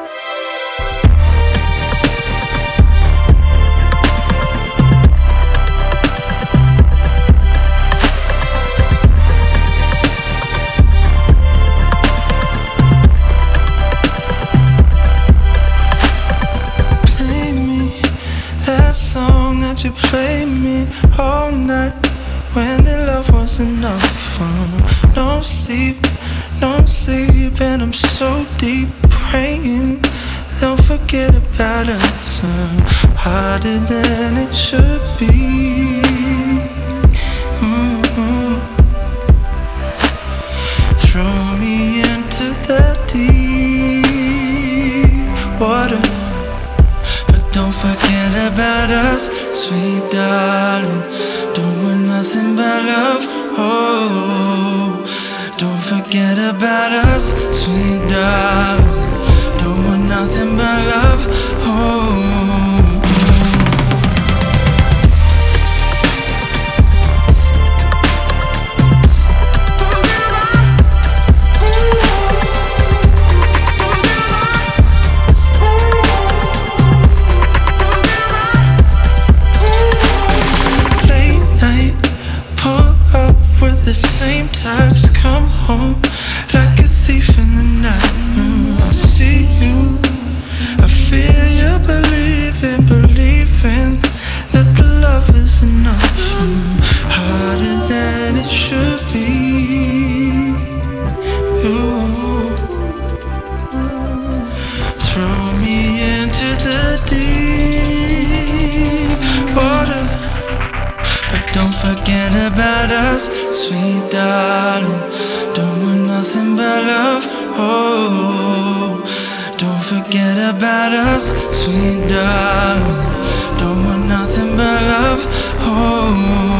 You played me all night when the love was enough. No sleep, and I'm so deep praying they'll forget about us. Harder than it should be. Throw me into the deep water. Don't forget about us, sweet darling. Don't want nothing but love. Oh, don't forget about us, sweet darling. Don't want nothing but love. Oh. Times come home like a thief in the night. I see you, I feel you believing that the love is enough. Harder than it should be. Ooh. Throw me into the deep water. But don't forget about us, sweet darling. Don't want nothing but love. Oh, don't forget about us, sweet darling. Don't want nothing but love. Oh.